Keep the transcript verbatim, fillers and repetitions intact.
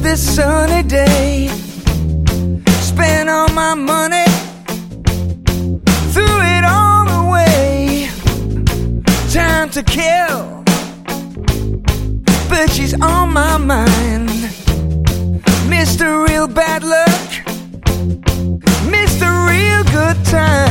this sunny day. Spent all my money, threw it all away. Time to kill, but she's on my mind. Mister Real Bad Luck, Mister Real Good Time.